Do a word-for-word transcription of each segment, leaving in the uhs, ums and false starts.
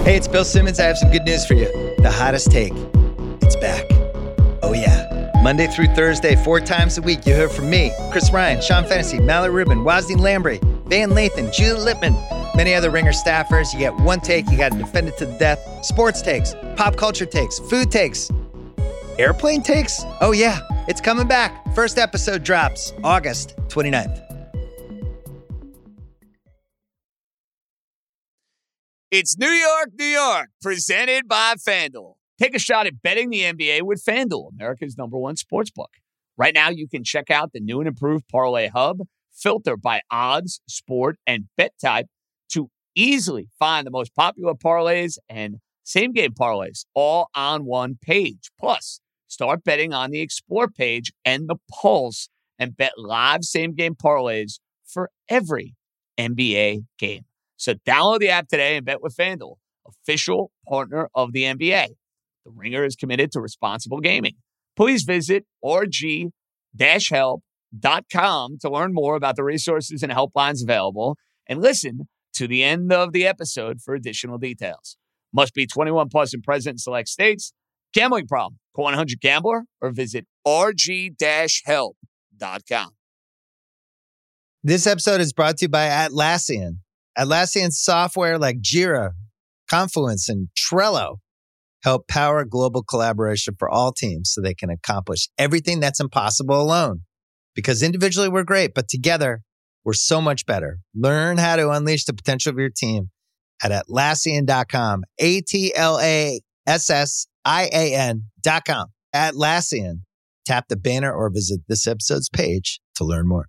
Hey, it's Bill Simmons. I have some good news for you. The hottest take. It's back. Oh, yeah. Monday through Thursday, four times a week, you hear from me, Chris Ryan, Sean Fennessy, Mallory Rubin, Wazny Lambre, Van Lathan, Julie Lippman, many other Ringer staffers. You get one take. You got to defend it to the death. Sports takes, pop culture takes, food takes, airplane takes. Oh, yeah. It's coming back. First episode drops August twenty-ninth. It's New York, New York, presented by FanDuel. Take a shot at betting the N B A with FanDuel, America's number one sportsbook. Right now, you can check out the new and improved Parlay Hub, filter by odds, sport, and bet type to easily find the most popular parlays and same-game parlays all on one page. Plus, start betting on the Explore page and the Pulse and bet live same-game parlays for every N B A game. So download the app today and bet with FanDuel, official partner of the N B A. The Ringer is committed to responsible gaming. Please visit r g dash help dot com to learn more about the resources and helplines available and listen to the end of the episode for additional details. Must be twenty-one plus and present in select states. Gambling problem? Call one hundred gambler or visit r g dash help dot com. This episode is brought to you by Atlassian. Atlassian software like Jira, Confluence, and Trello help power global collaboration for all teams so they can accomplish everything that's impossible alone. Because individually we're great, but together we're so much better. Learn how to unleash the potential of your team at Atlassian dot com. A T L A S S I A N dot com. Atlassian. Tap the banner or visit this episode's page to learn more.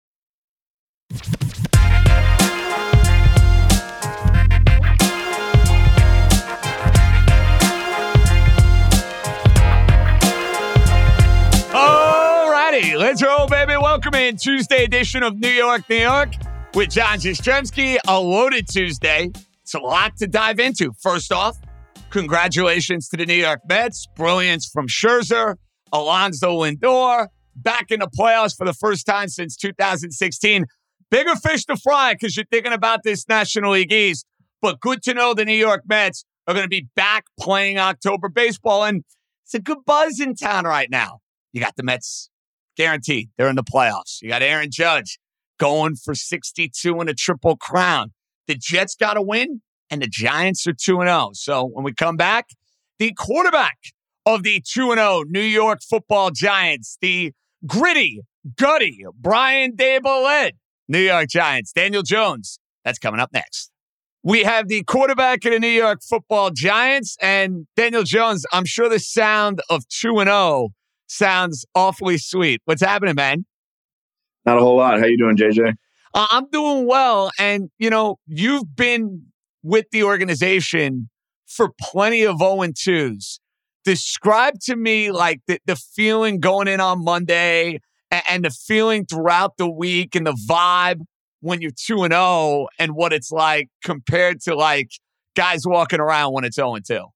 Let's roll, baby. Welcome in Tuesday edition of New York, New York with John Jastrzemski. A loaded Tuesday. It's a lot to dive into. First off, congratulations to the New York Mets. Brilliance from Scherzer, Alonso Lindor, back in the playoffs for the first time since two thousand sixteen. Bigger fish to fry because you're thinking about this National League East. But good to know the New York Mets are going to be back playing October baseball. And it's a good buzz in town right now. You got the Mets. Guaranteed. They're in the playoffs. You got Aaron Judge going for sixty-two and a triple crown. The Jets got to win, and the Giants are two and oh. So when we come back, the quarterback of the two and oh New York football Giants, the gritty, gutty, Brian Daboll-led New York Giants, Daniel Jones. That's coming up next. We have the quarterback of the New York football Giants, and Daniel Jones. I'm sure the sound of two and oh sounds awfully sweet. What's happening, man? Not a whole lot. How you doing, J J? Uh, I'm doing well. And, you know, you've been with the organization for plenty of oh and twos. Describe to me, like, the, the feeling going in on Monday and, and the feeling throughout the week and the vibe when you're two and oh and what it's like compared to, like, guys walking around when it's oh and two.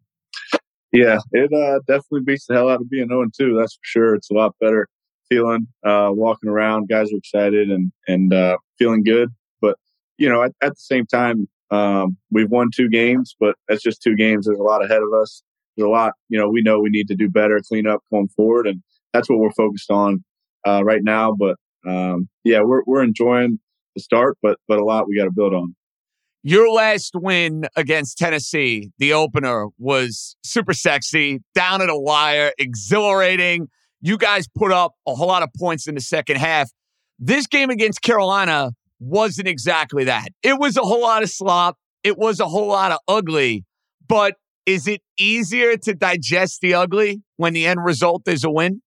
Yeah, it uh, definitely beats the hell out of being oh and two. That's for sure. It's a lot better feeling uh, walking around. Guys are excited and and uh, feeling good. But, you know, at, at the same time, um, we've won two games, but that's just two games. There's a lot ahead of us. There's a lot, you know, we know we need to do better, clean up going forward. And that's what we're focused on uh, right now. But, um, yeah, we're we're enjoying the start, but but a lot we got to build on. Your last win against Tennessee, the opener, was super sexy, down at a wire, exhilarating. You guys put up a whole lot of points in the second half. This game against Carolina wasn't exactly that. It was a whole lot of slop. It was a whole lot of ugly. But is it easier to digest the ugly when the end result is a win?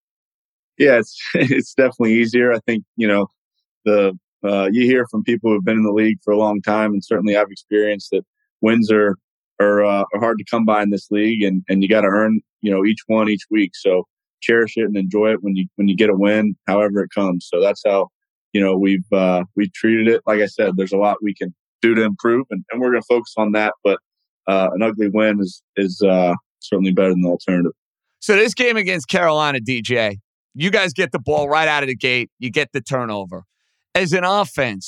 Yeah, it's it's definitely easier. I think, you know, the Uh, you hear from people who've been in the league for a long time, and certainly I've experienced that wins are are, uh, are hard to come by in this league, and, and you got to earn, you know, each one each week. So cherish it and enjoy it when you when you get a win, however it comes. So that's how, you know, we've uh, we've treated it. Like I said, there's a lot we can do to improve, and, and we're going to focus on that. But uh, an ugly win is is uh, certainly better than the alternative. So this game against Carolina, D J, you guys get the ball right out of the gate. You get the turnover. As an offense,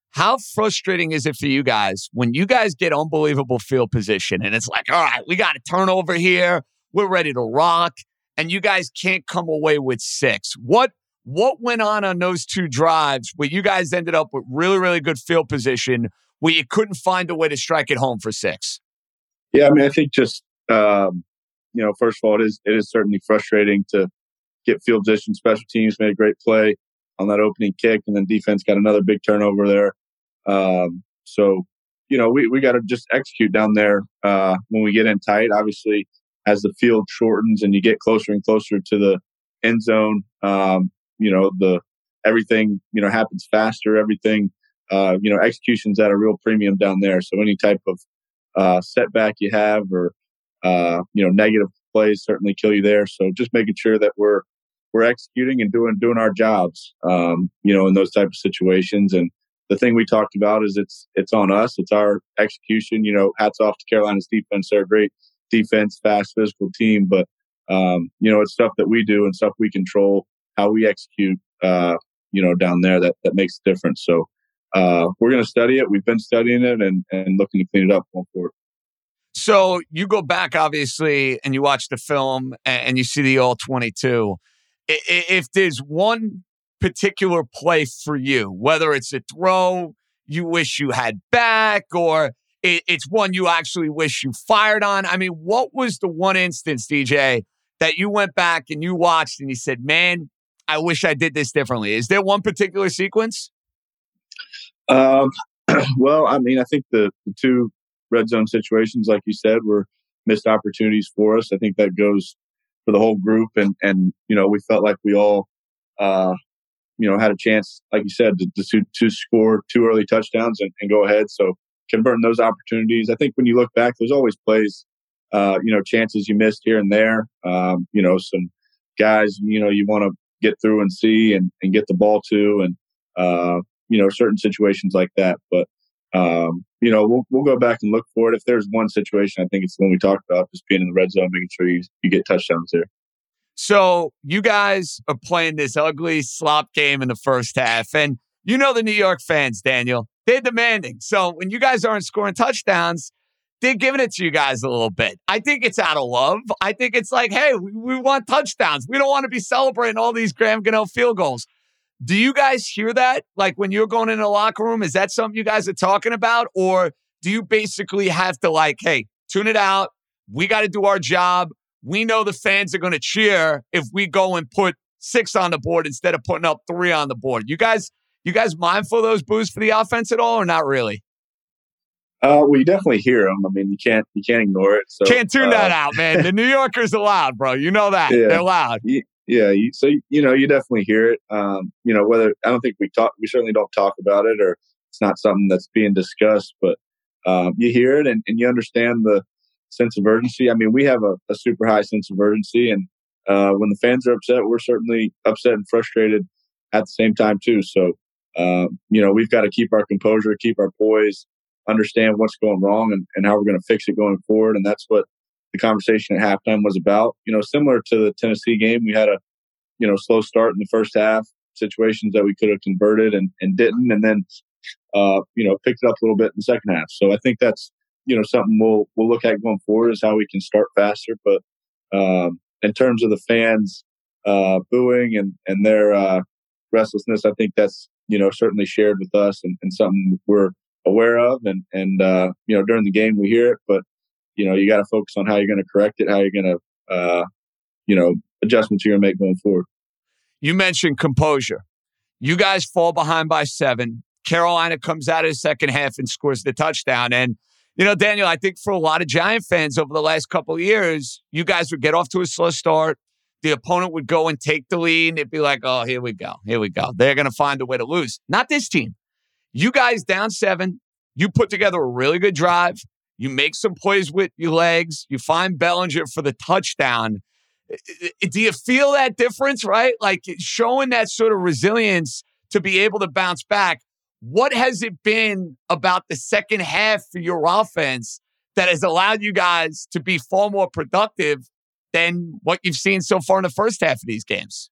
How frustrating is it for you guys when you guys get unbelievable field position and it's like, all right, we got a turnover here. We're ready to rock. And you guys can't come away with six. What what went on on those two drives where you guys ended up with really, really good field position where you couldn't find a way to strike it home for six? Yeah, I mean, I think just, um, you know, first of all, it is it is certainly frustrating to get field position. Special teams made a great play on that opening kick, and then defense got another big turnover there. Um, so, you know, we, we got to just execute down there uh, when we get in tight. Obviously, as the field shortens and you get closer and closer to the end zone, um, you know, the everything, you know, happens faster. Everything, uh, you know, execution's at a real premium down there. So any type of uh, setback you have or, uh, you know, negative plays certainly kill you there. So just making sure that we're we're executing and doing doing our jobs, um, you know, in those type of situations. And the thing we talked about is it's it's on us. It's our execution. You know, hats off to Carolina's defense. They're a great defense, fast, physical team. But, um, you know, it's stuff that we do and stuff we control, how we execute, uh, you know, down there that, that makes a difference. So uh, we're going to study it. We've been studying it and, and looking to clean it up going forward. So you go back, obviously, and you watch the film and you see the all twenty-two. If there's one particular play for you, whether it's a throw you wish you had back or it's one you actually wish you fired on, I mean, what was the one instance, D J, that you went back and you watched and you said, man, I wish I did this differently? Is there one particular sequence? Um, well, I mean, I think the, the two red zone situations, like you said, were missed opportunities for us. I think that goes for the whole group. And, and you know, we felt like we all, uh, you know, had a chance, like you said, to, to, to score two early touchdowns and, and go ahead. So converting those opportunities. I think when you look back, there's always plays, uh, you know, chances you missed here and there. Um, you know, some guys, you know, you want to get through and see and, and get the ball to and, uh, you know, certain situations like that. But, um, you know, we'll we'll go back and look for it. If there's one situation, I think it's the one we talked about, just being in the red zone, making sure you, you get touchdowns there. So you guys are playing this ugly slop game in the first half. And you know the New York fans, Daniel, they're demanding. So when you guys aren't scoring touchdowns, they're giving it to you guys a little bit. I think it's out of love. I think it's like, hey, we, we want touchdowns. We don't want to be celebrating all these Graham Gano field goals. Do you guys hear that? Like when you're going in the locker room, is that something you guys are talking about? Or do you basically have to like, hey, tune it out. We got to do our job. We know the fans are going to cheer if we go and put six on the board instead of putting up three on the board. You guys, you guys mindful of those boos for the offense at all or not really? Uh, well, you definitely hear them. I mean, you can't you can't ignore it. So can't tune uh, that out, man. The New Yorkers are loud, bro. You know that. Yeah, they're loud. You, yeah. You, so you know, you definitely hear it. Um, you know, whether I don't think we talk, we certainly don't talk about it, or it's not something that's being discussed. But um, you hear it, and, and you understand the sense of urgency. I mean, we have a, a super high sense of urgency, and uh, when the fans are upset, we're certainly upset and frustrated at the same time too. So uh, you know, we've got to keep our composure, keep our poise, understand what's going wrong and, and how we're going to fix it going forward. And that's what the conversation at halftime was about. You know, similar to the Tennessee game, we had a, you know, slow start in the first half, situations that we could have converted and, and didn't, and then, uh, you know, picked it up a little bit in the second half. So I think that's, you know, something we'll, we'll look at going forward is how we can start faster. But um, in terms of the fans uh, booing and, and their uh, restlessness, I think that's, you know, certainly shared with us and, and something we're aware of. And, and uh, you know, during the game we hear it, but, you know, you got to focus on how you're going to correct it, how you're going to, uh, you know, adjustments you're going to make going forward. You mentioned composure. You guys fall behind by seven. Carolina comes out of the second half and scores the touchdown. And, you know, Daniel, I think for a lot of Giant fans over the last couple of years, you guys would get off to a slow start. The opponent would go and take the lead, and it'd be like, oh, here we go. Here we go. They're going to find a way to lose. Not this team. You guys down seven. You put together a really good drive. You make some plays with your legs. You find Bellinger for the touchdown. Do you feel that difference, right? Like showing that sort of resilience to be able to bounce back. What has it been about the second half for your offense that has allowed you guys to be far more productive than what you've seen so far in the first half of these games?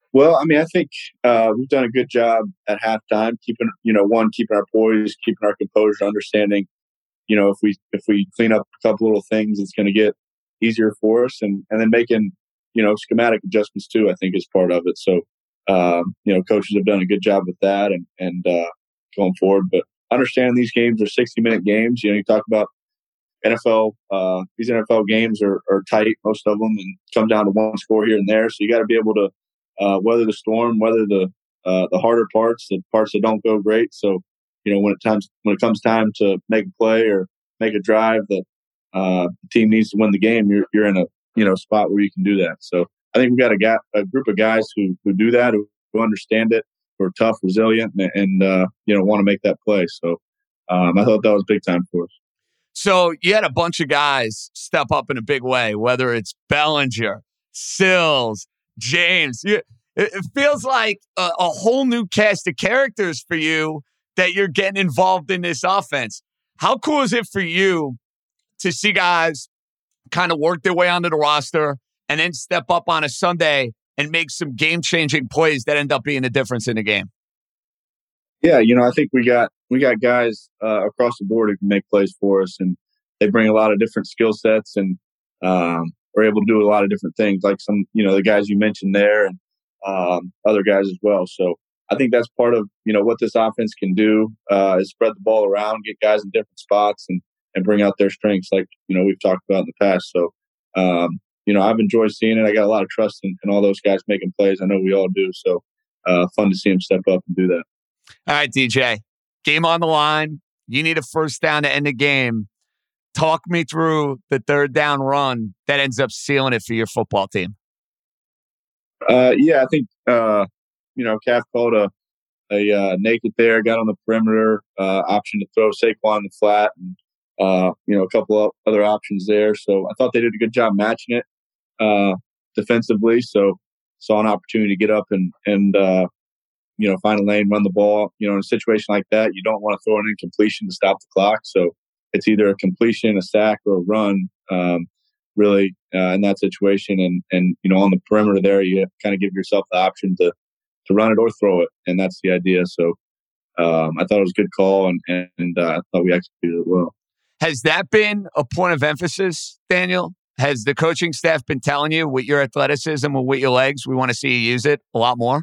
Well, I mean, I think uh, we've done a good job at halftime, keeping, you know, one, keeping our poise, keeping our composure, understanding, you know, if we if we clean up a couple little things, it's going to get easier for us, and and then making, you know, schematic adjustments too, I think is part of it. So, um, you know, coaches have done a good job with that, and and uh, going forward. But understanding these games are sixty minute games. You know, you talk about N F L. Uh, these N F L games are, are tight, most of them, and come down to one score here and there. So you got to be able to uh, weather the storm, weather the uh, the harder parts, the parts that don't go great. So, you know, when it times when it comes time to make a play or make a drive that uh, the team needs to win the game, you're you're in a you know spot where you can do that. So I think we've got a, ga- a group of guys who who do that, who, who understand it, who are tough, resilient, and, and uh, you know want to make that play. So um, I thought that was big time for us. So you had a bunch of guys step up in a big way, whether it's Bellinger, Sills, James. You, it, it feels like a, a whole new cast of characters for you that you're getting involved in this offense. How cool is it for you to see guys kind of work their way onto the roster and then step up on a Sunday and make some game-changing plays that end up being the difference in the game? Yeah, you know, I think we got we got guys uh, across the board who can make plays for us, and they bring a lot of different skill sets, and um, are able to do a lot of different things, like some, you know, the guys you mentioned there, and um, other guys as well. So I think that's part of, you know, what this offense can do uh, is spread the ball around, get guys in different spots, and and bring out their strengths, like, you know, we've talked about in the past. So, um, you know, I've enjoyed seeing it. I got a lot of trust in, in all those guys making plays. I know we all do. So uh, fun to see them step up and do that. All right, D J, game on the line. You need a first down to end the game. Talk me through the third down run that ends up sealing it for your football team. Uh, yeah, I think, uh, you know, Calf called a, a uh, naked there, got on the perimeter, uh, option to throw Saquon in the flat, and, uh, you know, a couple of other options there. So I thought they did a good job matching it uh, defensively. So saw an opportunity to get up and, and uh, you know, find a lane, run the ball. You know, in a situation like that, you don't want to throw an incompletion to stop the clock. So it's either a completion, a sack, or a run, um, really, uh, in that situation. And, and, you know, on the perimeter there, you kind of give yourself the option to, to run it or throw it. And that's the idea. So um, I thought it was a good call, and, and uh, I thought we executed it well. Has that been a point of emphasis, Daniel? Has the coaching staff been telling you with your athleticism and with your legs, we want to see you use it a lot more?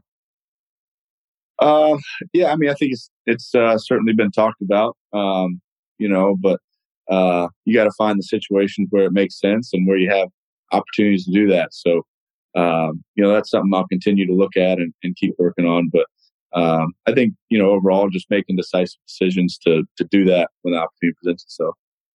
Uh, yeah, I mean, I think it's it's uh, certainly been talked about, um, you know, but uh, you got to find the situations where it makes sense and where you have opportunities to do that. So, um, you know, that's something I'll continue to look at and, and keep working on. But um, I think, you know, overall, just making decisive decisions to to do that when the opportunity presents itself.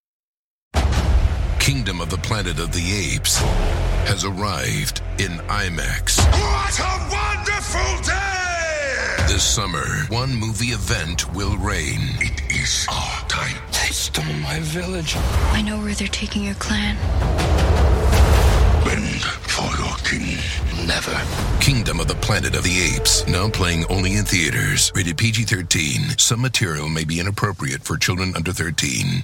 Kingdom of the Planet of the Apes has arrived in IMAX. What a wonderful day! This summer, one movie event will reign. It is our time. They stole my village. I know where they're taking your clan. Bend for your king. Never. Kingdom of the Planet of the Apes, now playing only in theaters. Rated P G thirteen. Some material may be inappropriate for children under thirteen.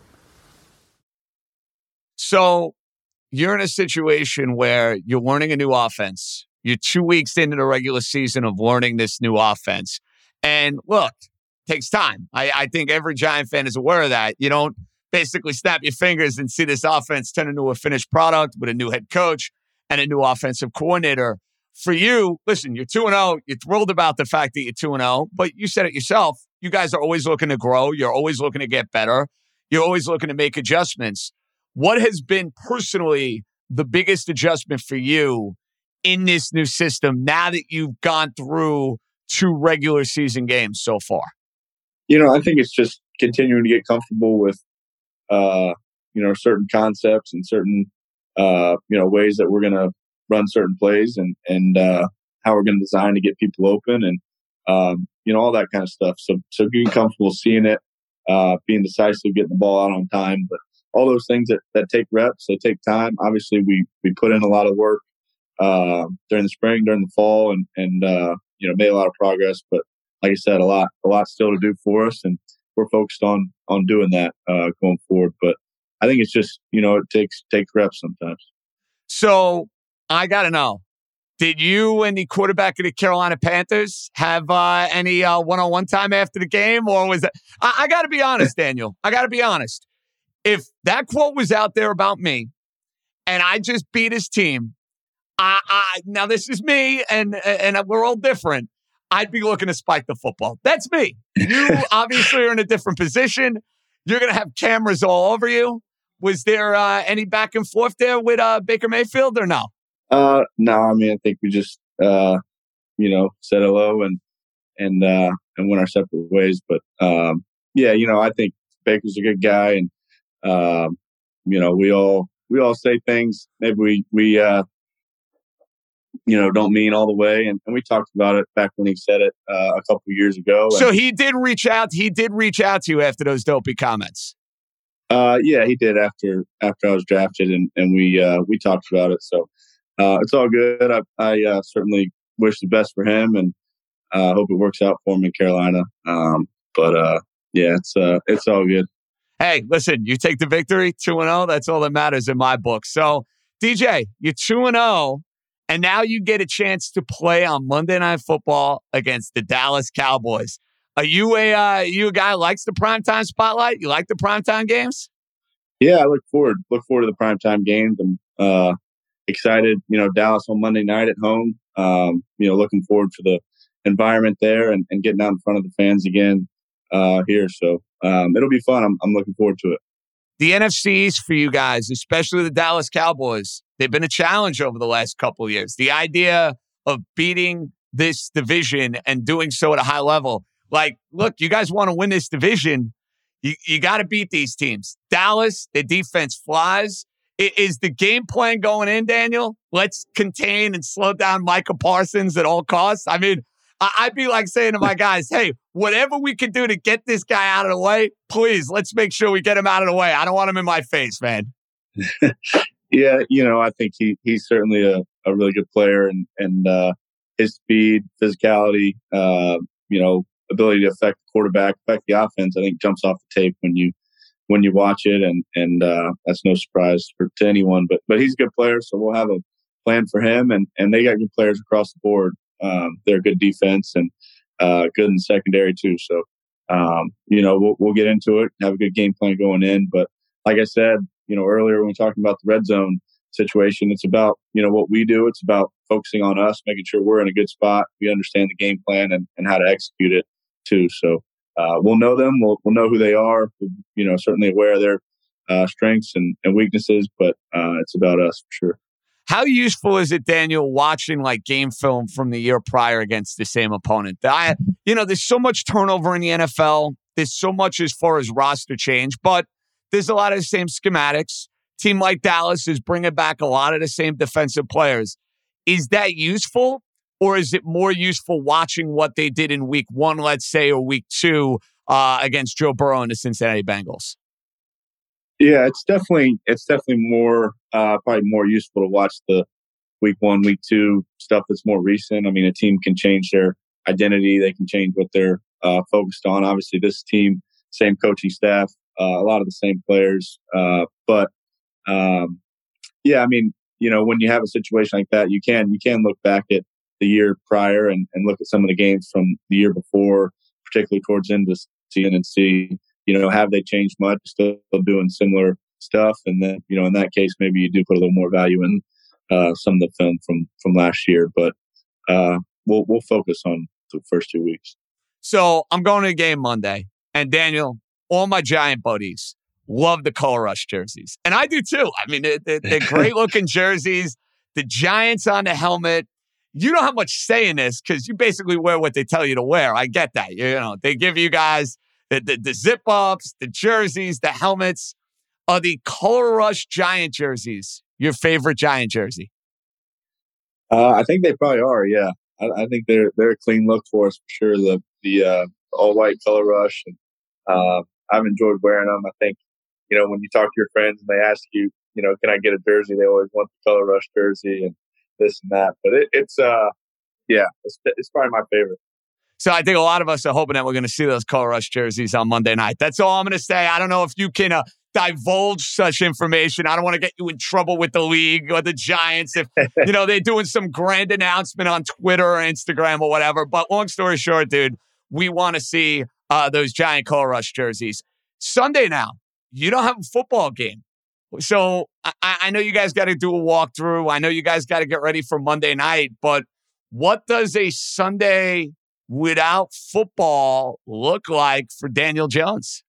So you're in a situation where you're learning a new offense. You're two weeks into the regular season of learning this new offense. And look, it takes time. I, I think every Giant fan is aware of that. You don't basically snap your fingers and see this offense turn into a finished product with a new head coach and a new offensive coordinator. For you, listen, you're two and oh. You're thrilled about the fact that you're two and oh, but you said it yourself. You guys are always looking to grow. You're always looking to get better. You're always looking to make adjustments. What has been personally the biggest adjustment for you in this new system now that you've gone through two regular season games so far? You know, I think it's just continuing to get comfortable with, uh, you know, certain concepts and certain, uh, you know, ways that we're going to run certain plays, and, and uh, how we're going to design to get people open, and, um, you know, all that kind of stuff. So, so being comfortable seeing it, uh, being decisive, getting the ball out on time, but all those things that, that take reps, they take time. Obviously, we we put in a lot of work uh, during the spring, during the fall, and and uh, you know, made a lot of progress. But like I said, a lot a lot still to do for us, and we're focused on on doing that uh, going forward. But I think it's just, you know, it takes takes reps sometimes. So I got to know, Did you and the quarterback of the Carolina Panthers have uh, any uh, one-on-one time after the game? Or was that? I, I got to be honest, Daniel. I got to be honest. If that quote was out there about me and I just beat his team, I, I now this is me and, and we're all different. I'd be looking to spike the football. That's me. You obviously are in a different position. You're going to have cameras all over you. Was there uh, any back and forth there with uh, Baker Mayfield or no? Uh, no, I mean, I think we just, uh, you know, said hello and, and, uh, and went our separate ways. But, um, yeah, you know, I think Baker's a good guy and, um, you know, we all, we all say things maybe we, we, uh, you know, don't mean all the way. And, and we talked about it back when he said it, uh, a couple of years ago. So and, he did reach out. He did reach out to you after those dopey comments. Uh, yeah, he did after, after I was drafted and, and we, uh, we talked about it. So, Uh, it's all good. I, I uh, certainly wish the best for him, and I uh, hope it works out for him in Carolina. Um, but uh, yeah, it's uh, it's all good. Hey, listen, you take the victory, two and zero. That's all that matters in my book. So, D J, you're two and zero, and now you get a chance to play on Monday Night Football against the Dallas Cowboys. Are you a uh, you a guy who likes the primetime spotlight? You like the primetime games? Yeah, I look forward look forward to the primetime games. I'm uh, excited. You know, Dallas on Monday night at home. Um, you know, looking forward to the environment there and, and getting out in front of the fans again uh, here. So um, it'll be fun. I'm, I'm looking forward to it. The N F C East for you guys, especially the Dallas Cowboys, they've been a challenge over the last couple of years. The idea of beating this division and doing so at a high level. Like, look, you guys want to win this division, you, you got to beat these teams. Dallas, their defense flies. Is the game plan going in, Daniel? Let's contain and slow down Micah Parsons at all costs. I mean, I'd be like saying to my guys, hey, whatever we can do to get this guy out of the way, please, let's make sure we get him out of the way. I don't want him in my face, man. Yeah, you know, I think he he's certainly a, a really good player, and, and uh, his speed, physicality, uh, you know, ability to affect the quarterback, affect the offense, I think jumps off the tape when you when you watch it, and and uh, that's no surprise for to anyone. But but he's a good player, so we'll have a plan for him, and, and they got good players across the board. Um, they're a good defense and uh, good in the secondary too. So um, you know we'll we'll get into it, have a good game plan going in. But like I said, you know earlier when we were talking about the red zone situation, it's about you know what we do. It's about focusing on us, making sure we're in a good spot. We understand the game plan and, and how to execute it too. So. Uh, we'll know them. We'll, we'll know who they are. We'll, you know, certainly aware of their uh, strengths and, and weaknesses, but uh, it's about us for sure. How useful is it, Daniel, watching like game film from the year prior against the same opponent? I, you know, there's so much turnover in the N F L. There's so much as far as roster change, but there's a lot of the same schematics. Team like Dallas is bringing back a lot of the same defensive players. Is that useful? Or is it more useful watching what they did in week one, let's say, or week two uh, against Joe Burrow and the Cincinnati Bengals? Yeah, it's definitely it's definitely more uh, probably more useful to watch the week one, week two stuff that's more recent. I mean, a team can change their identity, they can change what they're uh, focused on. Obviously, this team, same coaching staff, uh, a lot of the same players, uh, but um, yeah, I mean, you know, when you have a situation like that, you can you can look back at the year prior and, and look at some of the games from the year before, particularly towards the end of the season, and see, you know, have they changed much, still doing similar stuff? And then, you know, in that case, maybe you do put a little more value in uh, some of the film from, from last year. But uh, we'll we'll focus on the first two weeks. So I'm going to a game Monday. And Daniel, all my Giant buddies love the Color Rush jerseys. And I do too. I mean, they're, they're great looking jerseys. The Giants on the helmet. You don't have much say in this because you basically wear what they tell you to wear. I get that. You know, they give you guys the, the, the zip-ups, the jerseys, the helmets. Are the Color Rush Giant jerseys your favorite Giant jersey? Uh, I think they probably are, yeah. I, I think they're they're a clean look for us for sure. The the uh, all-white Color Rush. And, uh, I've enjoyed wearing them. I think, you know, when you talk to your friends and they ask you, you know, can I get a jersey? They always want the Color Rush jersey and this and that, but it, it's uh yeah it's, it's probably my favorite. So I think a lot of us are hoping that we're going to see those Color Rush jerseys on Monday night. That's all I'm going to say. I don't know if you can uh, divulge such information. I don't want to get you in trouble with the league or the Giants if, you know, they're doing some grand announcement on Twitter or Instagram or whatever. But long story short, dude, we want to see uh, those Giant Color Rush jerseys. Sunday now, you don't have a football game. So I, I know you guys got to do a walkthrough. I know you guys got to get ready for Monday night. But what does a Sunday without football look like for Daniel Jones?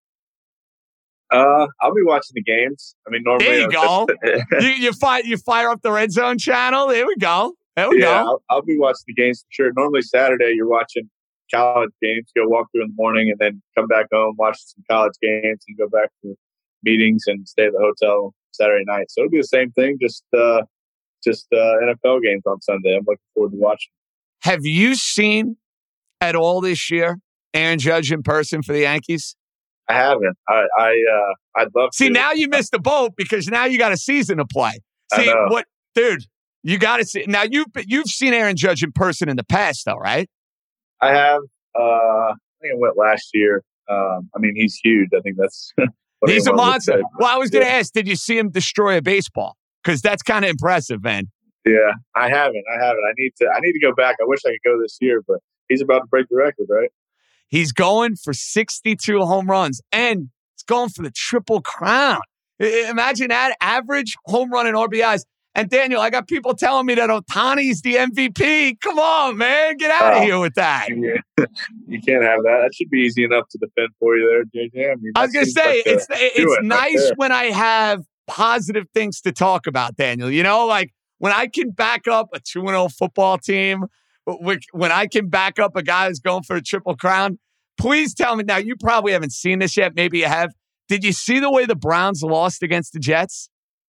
Uh, I'll be watching the games. I mean, normally there you go. you you fire you fire up the Red Zone channel. There we go. There we yeah, go. I'll, I'll be watching the games for sure. Normally Saturday you're watching college games. Go walk through in the morning and then come back home, watch some college games, and go back to meetings and stay at the hotel Saturday night. So it'll be the same thing, just uh, just uh, N F L games on Sunday. I'm looking forward to watching. Have you seen at all this year Aaron Judge in person for the Yankees? I haven't. I, I uh, I'd love see, to. See, now you missed the boat because now you got a season to play. See what, dude? You got to see. Now you've you've seen Aaron Judge in person in the past, though, right? I have. Uh, I think I went last year. Um, I mean, he's huge. I think that's. He's a monster. Say, well, I was going to yeah. ask, did you see him destroy a baseball? Because that's kind of impressive, man. Yeah, I haven't. I haven't. I need to. I need to go back. I wish I could go this year, but he's about to break the record, right? He's going for sixty-two home runs, and he's going for the Triple Crown. Imagine that, average home run and R B Is. And Daniel, I got people telling me that Ohtani's the M V P. Come on, man. Get out of oh, here with that. Yeah. You can't have that. That should be easy enough to defend for you there, J J. I, mean, I was going to say, like it's it's it nice right when I have positive things to talk about, Daniel. You know, like when I can back up a two and oh football team, when I can back up a guy who's going for a Triple Crown. Please tell me now, you probably haven't seen this yet. Maybe you have. Did you see the way the Browns lost against the Jets?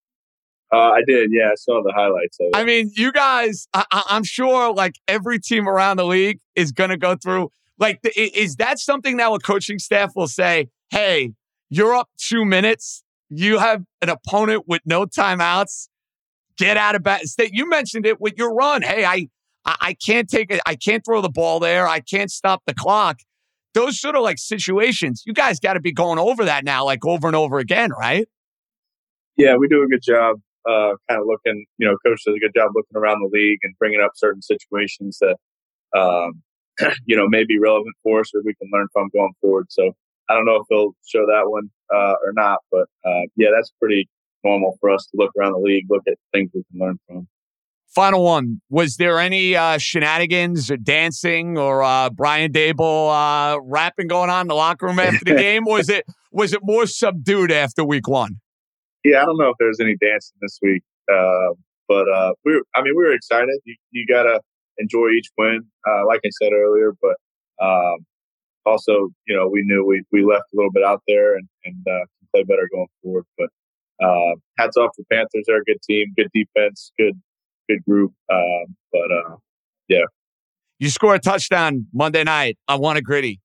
Uh, I did. Yeah, I saw the highlights of it. I mean, you guys, I, I'm sure like every team around the league is going to go through. Like, the, is that something now a coaching staff will say, hey, you're up two minutes. You have an opponent with no timeouts. Get out of bat. You mentioned it with your run. Hey, I, I, I can't take it. I can't throw the ball there. I can't stop the clock. Those sort of like situations, you guys got to be going over that now, like over and over again, right? Yeah, we do a good job uh, kind of looking, you know, coach does a good job looking around the league and bringing up certain situations that, um, you know, may be relevant for us or we can learn from going forward. So I don't know if they'll show that one uh, or not, but uh, yeah, that's pretty normal for us to look around the league, look at things we can learn from. Final one. Was there any uh, shenanigans or dancing or uh, Brian Dable uh, rapping going on in the locker room after the game? Or was it was it more subdued after week one? Yeah, I don't know if there's any dancing this week, uh, but uh, we were, I mean, we were excited. You, you got to enjoy each win, uh, like I said earlier. But um, also, you know, we knew we, we left a little bit out there and, and uh, can play better going forward. But uh, hats off to the Panthers. They're a good team, good defense, good. Good group, um, but uh, yeah. You score a touchdown Monday night. I want a gritty.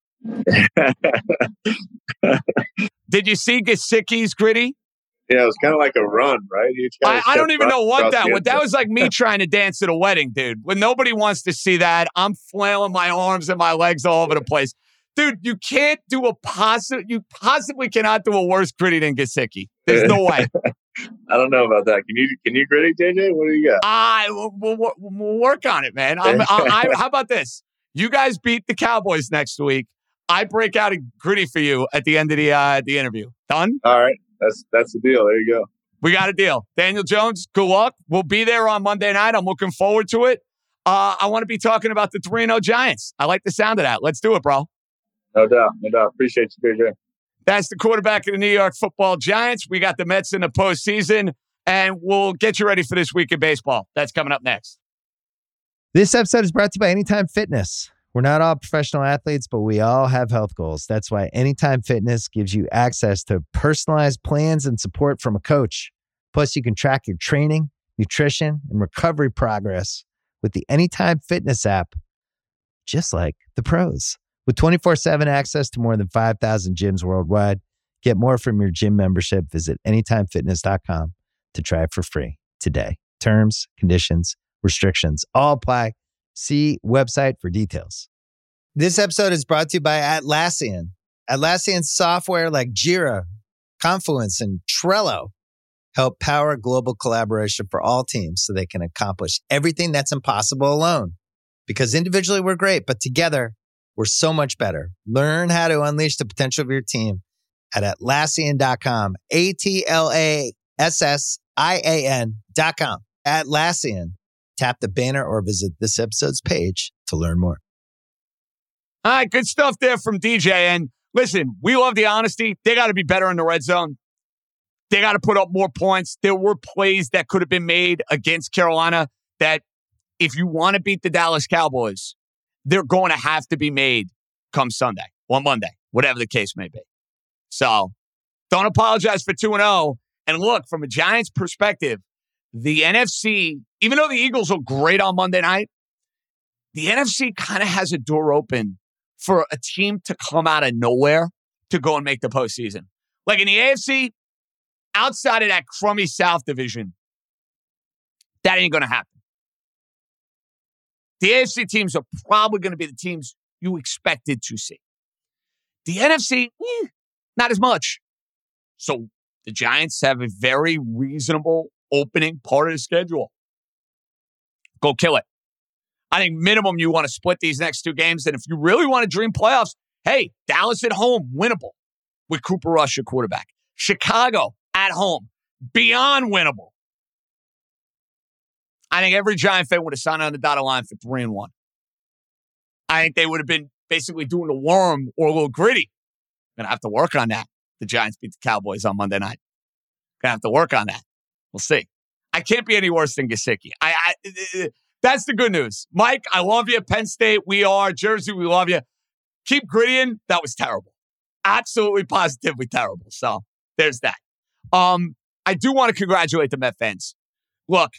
Did you see Gesicki's gritty? Yeah, it was kind of like a run, right? I, I don't even know what that was. That was like me trying to dance at a wedding, dude. When nobody wants to see that, I'm flailing my arms and my legs all over the place. Dude, you can't do a possible. You possibly cannot do a worse gritty than Gesicki. There's no way. I don't know about that. Can you can you gritty, J J? What do you got? I we'll, we'll, we'll work on it, man. I'm, I, I, how about this? You guys beat the Cowboys next week. I break out a gritty for you at the end of the uh, the interview. Done? All right, that's that's the deal. There you go. We got a deal. Daniel Jones, good luck. We'll be there on Monday night. I'm looking forward to it. Uh, I want to be talking about the three and oh Giants. I like the sound of that. Let's do it, bro. No doubt, no doubt. Appreciate you, J J. That's the quarterback of the New York Football Giants. We got the Mets in the postseason, and we'll get you ready for this week of baseball. That's coming up next. This episode is brought to you by Anytime Fitness. We're not all professional athletes, but we all have health goals. That's why Anytime Fitness gives you access to personalized plans and support from a coach. Plus, you can track your training, nutrition, and recovery progress with the Anytime Fitness app, just like the pros. With twenty-four seven access to more than five thousand gyms worldwide, get more from your gym membership. Visit anytime fitness dot com to try it for free today. Terms, conditions, restrictions all apply. See website for details. This episode is brought to you by Atlassian. Atlassian software like Jira, Confluence, and Trello help power global collaboration for all teams so they can accomplish everything that's impossible alone. Because individually we're great, but together we're so much better. Learn how to unleash the potential of your team at Atlassian dot com. A T L A S S I A N dot com. Atlassian. Tap the banner or visit this episode's page to learn more. All right, good stuff there from D J. And listen, we love the honesty. They got to be better in the red zone. They got to put up more points. There were plays that could have been made against Carolina that if you want to beat the Dallas Cowboys, they're going to have to be made come Sunday or Monday, whatever the case may be. So don't apologize for two and oh. And look, from a Giants perspective, the N F C, even though the Eagles are great on Monday night, the N F C kind of has a door open for a team to come out of nowhere to go and make the postseason. Like in the A F C, outside of that crummy South division, that ain't going to happen. The A F C teams are probably going to be the teams you expected to see. The N F C, eh, not as much. So the Giants have a very reasonable opening part of the schedule. Go kill it. I think minimum you want to split these next two games. And if you really want to dream playoffs, hey, Dallas at home, winnable with Cooper Rush, your quarterback. Chicago at home, beyond winnable. I think every Giant fan would have signed on the dotted line for three and one. I think they would have been basically doing the worm or a little gritty. Gonna have to work on that. The Giants beat the Cowboys on Monday night. Gonna have to work on that. We'll see. I can't be any worse than Gesicki. I, I that's the good news. Mike, I love you. Penn State, we are. Jersey, we love you. Keep grittying. That was terrible. Absolutely, positively terrible. So there's that. Um, I do want to congratulate the Met fans. Look,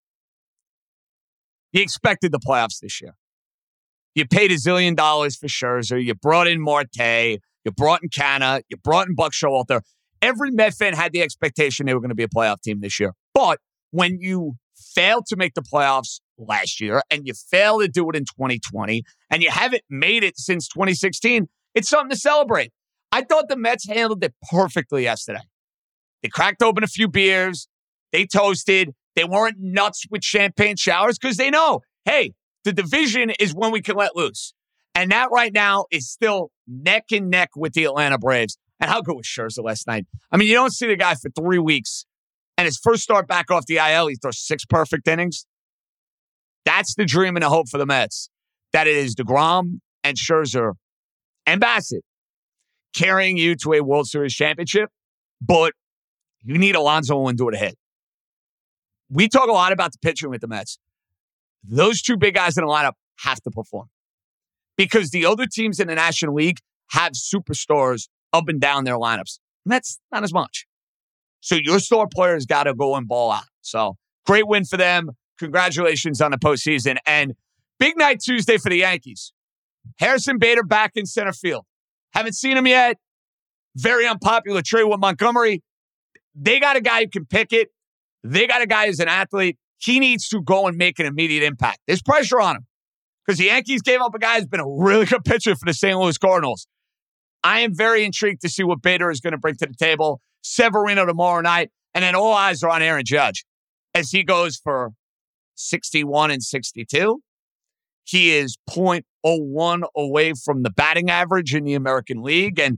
you expected the playoffs this year. You paid a zillion dollars for Scherzer. You brought in Marte. You brought in Canna. You brought in Buck Showalter. Every Met fan had the expectation they were going to be a playoff team this year. But when you failed to make the playoffs last year and you failed to do it in twenty twenty and you haven't made it since twenty sixteen, it's something to celebrate. I thought the Mets handled it perfectly yesterday. They cracked open a few beers. They toasted. They weren't nuts with champagne showers because they know, hey, the division is when we can let loose. And that right now is still neck and neck with the Atlanta Braves. And how good was Scherzer last night? I mean, you don't see the guy for three weeks. And his first start back off the I L, he throws six perfect innings. That's the dream and the hope for the Mets. That it is DeGrom and Scherzer and Bassett carrying you to a World Series championship. But you need Alonso Lindor to hit. We talk a lot about the pitching with the Mets. Those two big guys in the lineup have to perform. Because the other teams in the National League have superstars up and down their lineups. Mets, not as much. So your star players got to go and ball out. So great win for them. Congratulations on the postseason. And big night Tuesday for the Yankees. Harrison Bader back in center field. Haven't seen him yet. Very unpopular trade with Montgomery. They got a guy who can pick it. They got a guy who's an athlete. He needs to go and make an immediate impact. There's pressure on him because the Yankees gave up a guy who's been a really good pitcher for the Saint Louis Cardinals. I am very intrigued to see what Bader is going to bring to the table. Severino tomorrow night. And then all eyes are on Aaron Judge as he goes for sixty-one and sixty-two. He is point oh one away from the batting average in the American League. And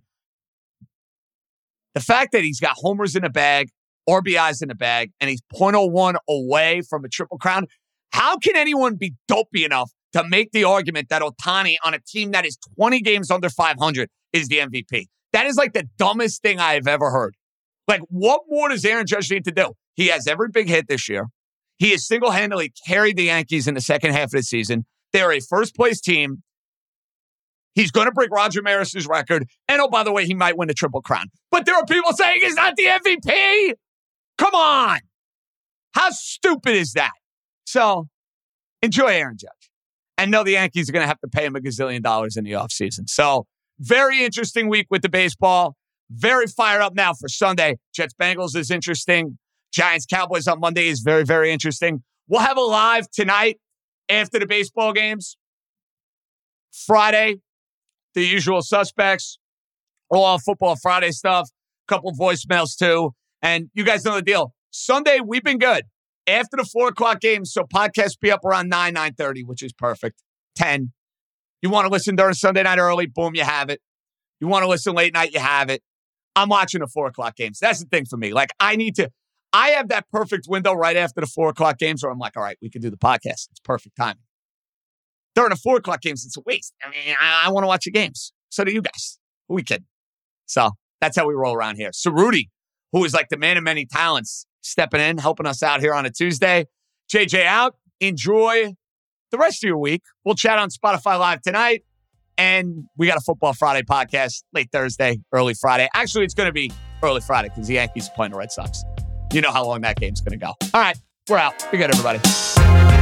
the fact that he's got homers in the bag, R B Is in the bag, and he's point oh one away from a triple crown, how can anyone be dopey enough to make the argument that Ohtani on a team that is twenty games under five hundred is the M V P? That is like the dumbest thing I have ever heard. Like, what more does Aaron Judge need to do? He has every big hit this year. He has single-handedly carried the Yankees in the second half of the season. They're a first-place team. He's going to break Roger Maris's record. And, oh, by the way, he might win the Triple Crown. But there are people saying he's not the M V P. Come on. How stupid is that? So, enjoy Aaron Judge. And know the Yankees are going to have to pay him a gazillion dollars in the offseason. So, very interesting week with the baseball. Very fire up now for Sunday. Jets-Bengals is interesting. Giants-Cowboys on Monday is very, very interesting. We'll have a live tonight after the baseball games. Friday, the usual suspects. All Football Friday stuff. couple voicemails too. And you guys know the deal. Sunday, we've been good. After the four o'clock game, so podcasts be up around nine, nine thirty, which is perfect. ten. You want to listen during Sunday night early, boom, you have it. You want to listen late night, you have it. I'm watching the four o'clock games. That's the thing for me. Like, I need to, I have that perfect window right after the four o'clock games where I'm like, all right, we can do the podcast. It's perfect timing. During the four o'clock games, it's a waste. I mean, I, I want to watch the games. So do you guys. Who we kidding? So that's how we roll around here. So Rudy, who is like the man of many talents, stepping in, helping us out here on a Tuesday. J J out. Enjoy the rest of your week. We'll chat on Spotify Live tonight. And we got a Football Friday podcast late Thursday, early Friday. Actually, it's going to be early Friday because the Yankees are playing the Red Sox. You know how long that game's going to go. All right, we're out. Be good, everybody.